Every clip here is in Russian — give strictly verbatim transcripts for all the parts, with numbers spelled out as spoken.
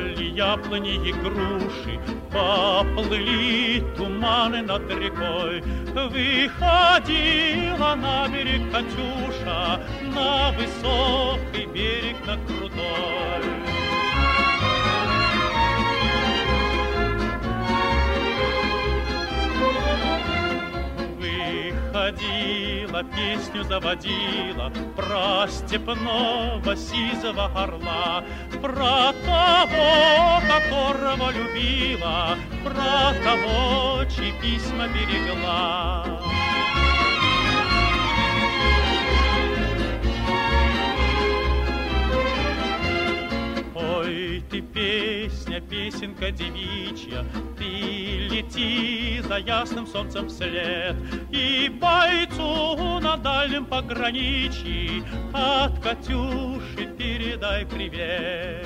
Цвели яблони и груши, поплыли туманы над рекой. Выходила на берег Катюша, на высокий берег, на крутой. Выходила, песню заводила про степного сизого орла, про того, которого любила, про того, чьи письма берегла. Ой, ты песня, песенка девичья, ты лети за ясным солнцем вслед, и бойцу на дальнем пограничье от Катюши передай привет.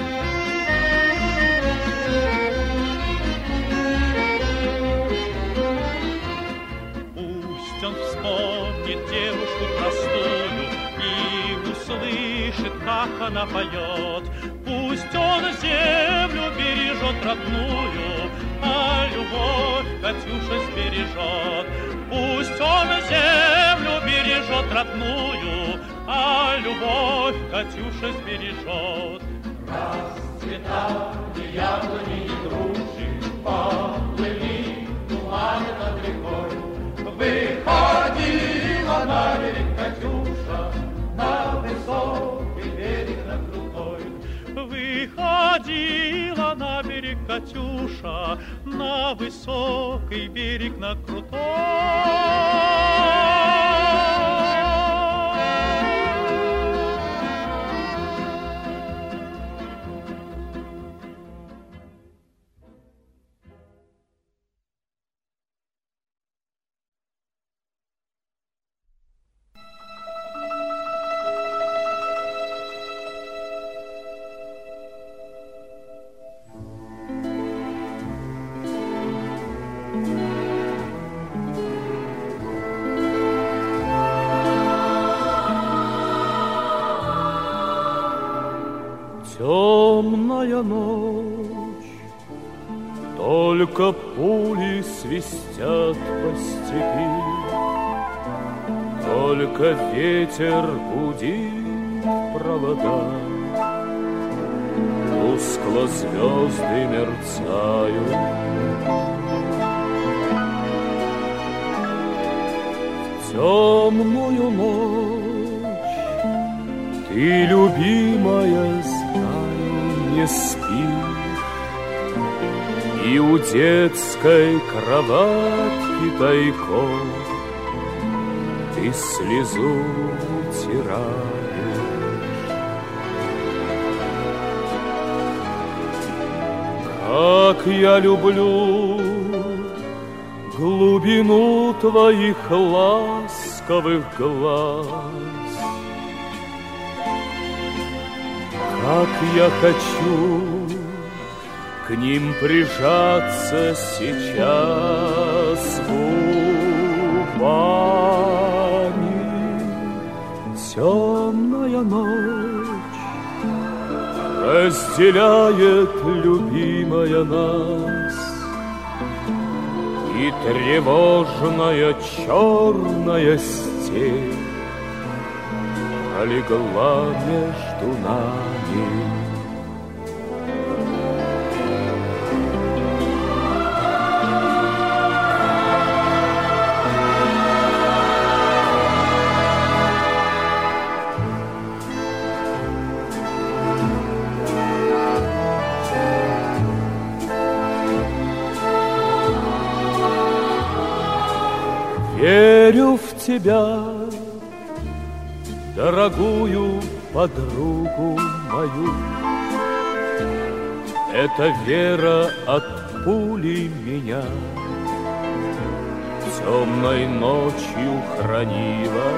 Пусть он вспомнит девушку простую и услышит, как она поет. Пусть он землю бережет родную, а любовь Катюша сбережет. Пусть он землю бережет родную, а любовь Катюша сбережет. Расцветали яблони и груши, поплыли туманы над рекой. Выходила на берег Катюша, на высокий берег, на крутой. Выходила на берег Катюша, на высокий берег, на крутой. Темная ночь, только пули свистят по степи, только ветер гудит провода, тускло звезды мерцают. В темную ночь ты, любимая, не спишь, и у детской кроватки тайком ты слезу утираешь. Как я люблю глубину твоих ласковых глаз, как я хочу к ним прижаться сейчас губами. Темная ночь разделяет, любимая, нас, и тревожная черная степь пролегла между нами. Верю в тебя, дорогую подругу мою. Эта вера от пули меня темной ночью хранила.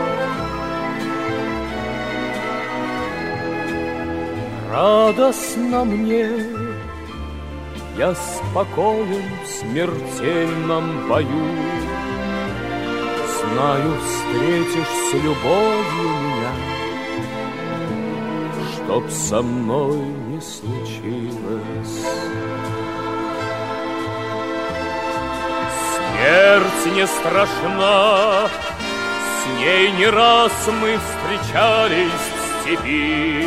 Радостно мне, я спокоен в смертельном бою. Знаю, встретишь с любовью меня, чтоб со мной не случилось. не страшна, с ней не раз мы встречались в степи.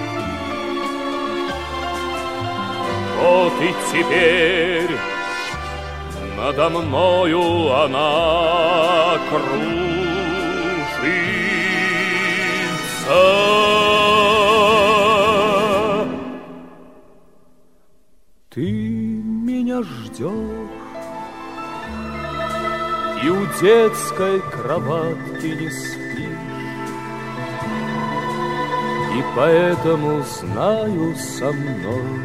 Вот и теперь надо мною она кружится. Ты меня ждешь и у детской кроватки не спишь, и поэтому знаю, со мной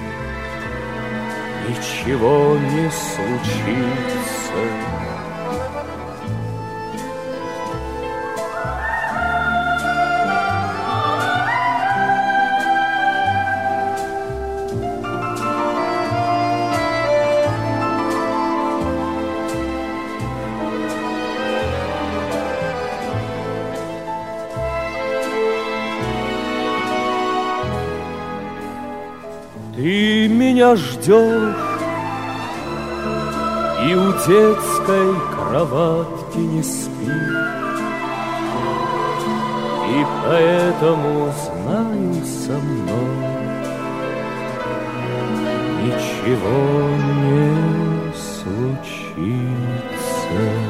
ничего не случится. Ты меня ждешь и у детской кроватки не спишь, и поэтому знаю, со мной ничего не случится.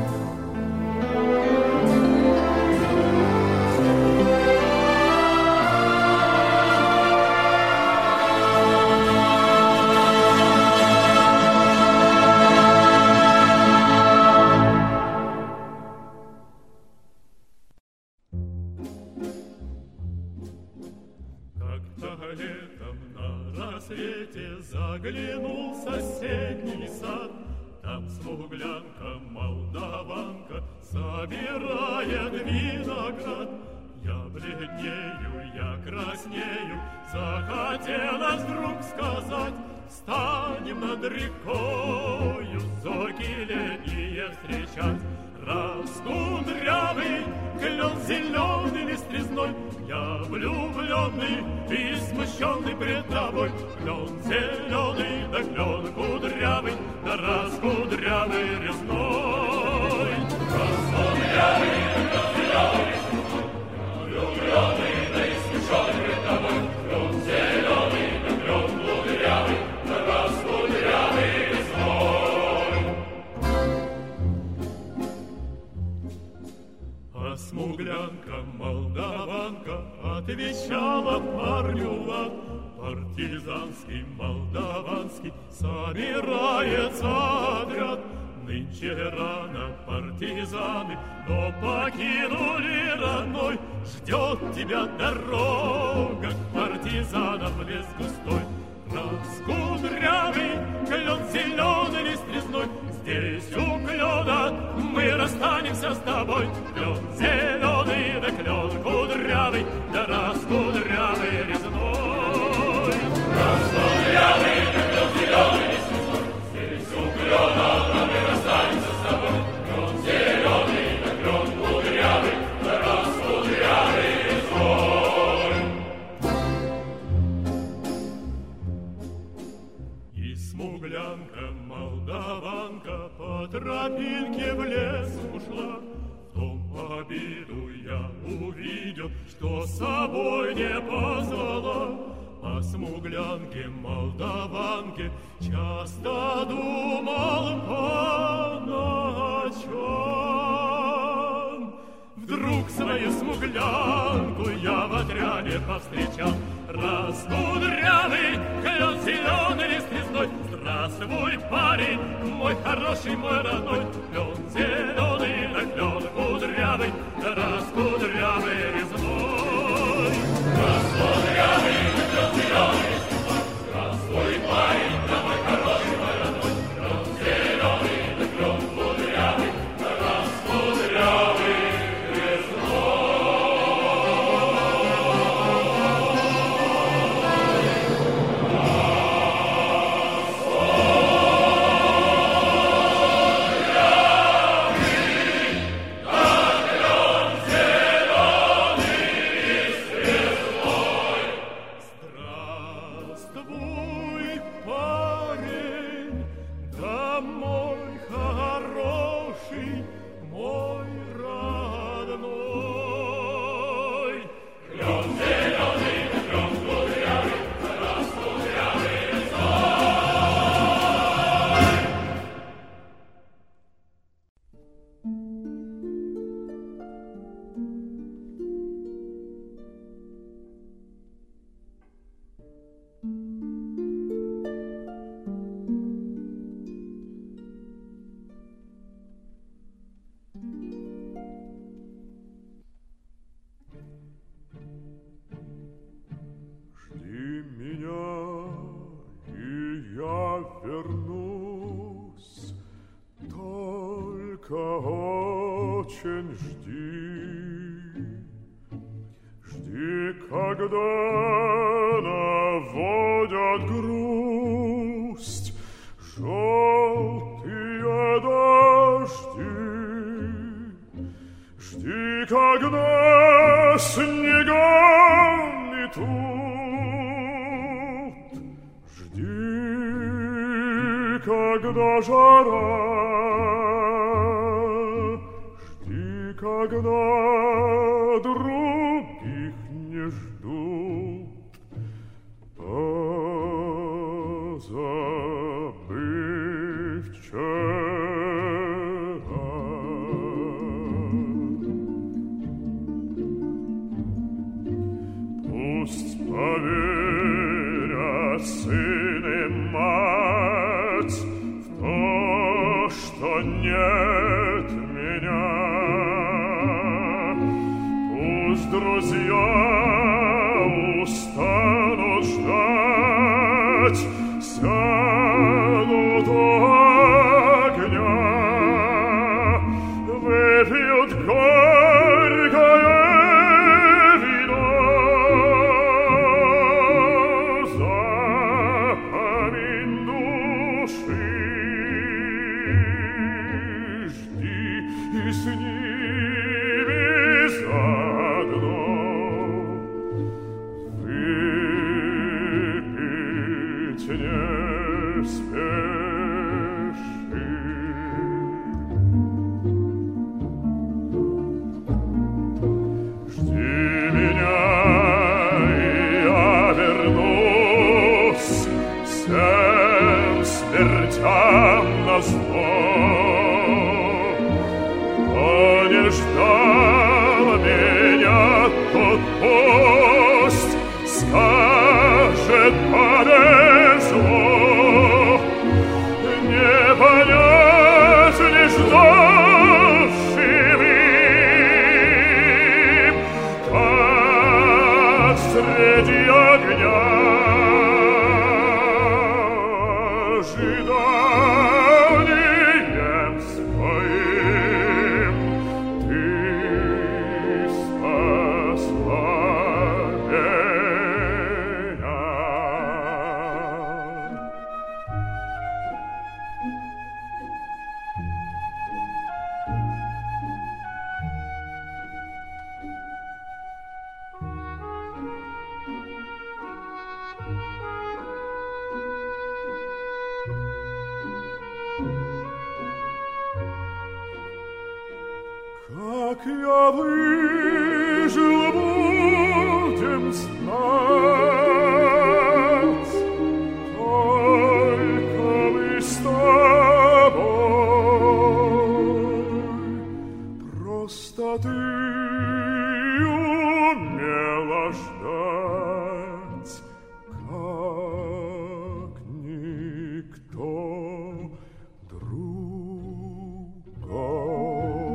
Летом на рассвете заглянул в соседний сад. Там смуглянка, молдаванка собирает виноград. Я бледнею, я краснею, захотелось вдруг сказать: встанем над рекою, зорьки летние встречать. Раскудрявый клен зеленый листвизной, я влюбленный и смущенный пред тобой. Клен зеленый, да клен кудрявый, да раскудрявый резной. Раскудрявый, да клен зеленый, влюбленный, да и смущенный пред тобой. Клен зеленый, да клен кудрявый, да раскудрявый резной. А смуглянка, молдаванка отвечала парню лад. Партизанский, молдаванский собирается отряд. Нынче рано партизаны, но покинули родной. Ждет тебя дорога к партизанам в лес густой. Раскудрявый клен зеленый листвизной, здесь у клена мы расстанемся с тобой. Клен зеленый, да клен кудрявый, да раскудрявый резной. Раскудрявый, да клен зеленый листвизной, здесь у клена мы расстанемся с тобой. Клен зеленый, да клен кудрявый, да раскудрявый резной. И смуглянка, молдаванка по тропинке в лес ушла. В том обиду я увидел, что с собой не позвала. О смуглянке, молдаванке часто думал по ночам. Вдруг свою смуглянку я в отряде повстречал. Раскудрявый клен зеленый листвизной, здравствуй, парень, мой хороший, мой родной. Клен зеленый, да клен кудрявый, да раскудрявый резной. Раскудрявый, да клен зеленый листвизной, здравствуй, парень, да мой хороший, мой родной. Клен зеленый, да клен кудрявый, да раскудрявый резной. очень жди, жди, когда наводят грусть желтые дожди, жди, когда снега метут, жди, когда жара, жди, когда других не ждут, позабыв вчера. Пусть поверят сын и мать в то, что нет меня. Пусть друзья устанут ждать, сядут у огня, выпьют горькое вино. Запомни души, жди и с ними заодно. Выпить не спеши. Жди меня, и я вернусь всем смертям назло. Кто не ждал меня, тот пусть скажет, повезло. Не понять, не ждавшим им, как среди огня ожиданием своим ты спасла меня. Как я выжил, будем знать, только мы с тобой. Просто ты умела ждать, как никто другой.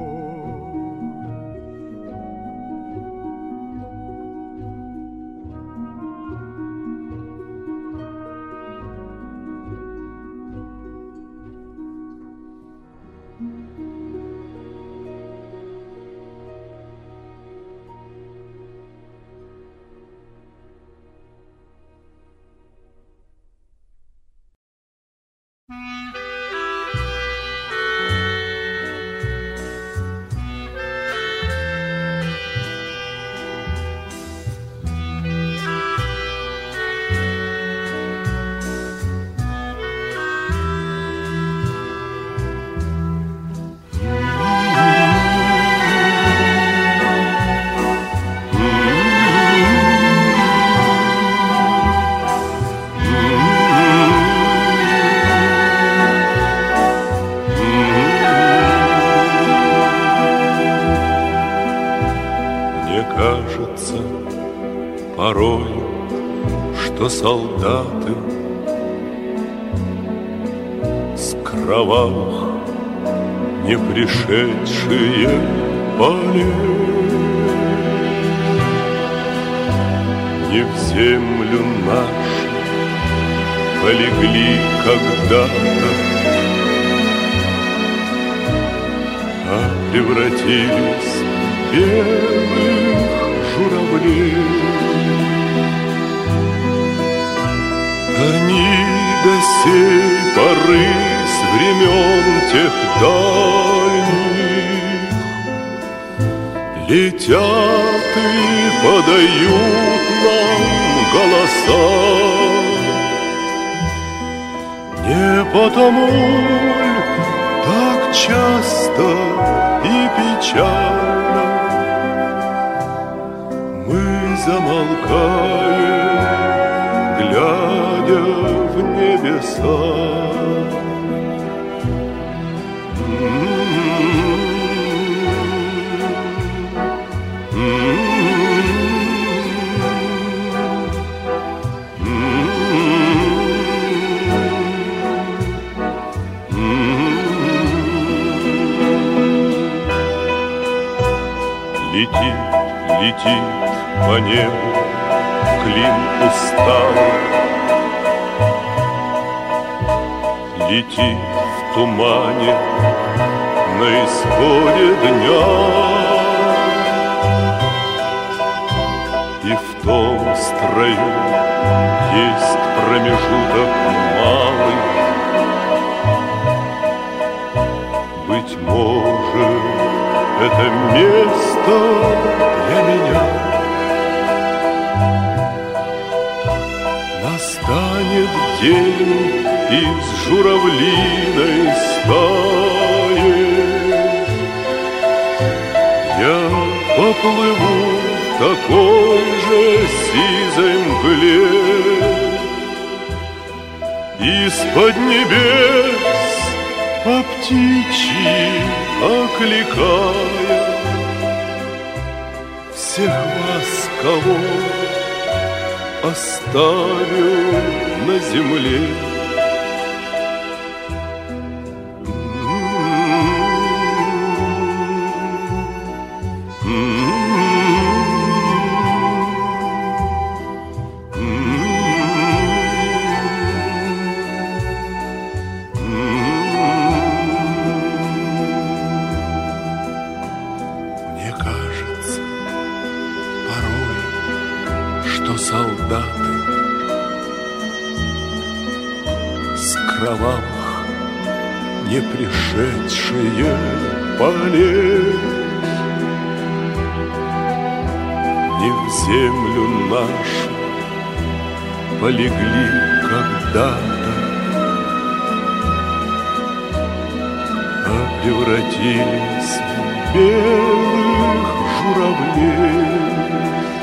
порой, что солдаты с кровавых не пришедшие полей не в землю нашу полегли когда-то, а превратились в белых журавлей. Они до сей поры с времен тех дальних летят и подают нам голоса. Не потому ль так часто и печально мы замолкаем, глядя в небеса. Летит, летит по небу клин усталый, летит в тумане на исходе дня. И в том строю есть промежуток малый. Быть может, это место для меня. Настанет день из журавлиной стаи. Я поплыву в такой же сизой мгле. Из-под небес по птичьи окликая всех вас, кого оставил на земле. Солдаты с кровавых не пришедшие полей не в землю нашу полегли когда-то, а превратились в белых журавлей.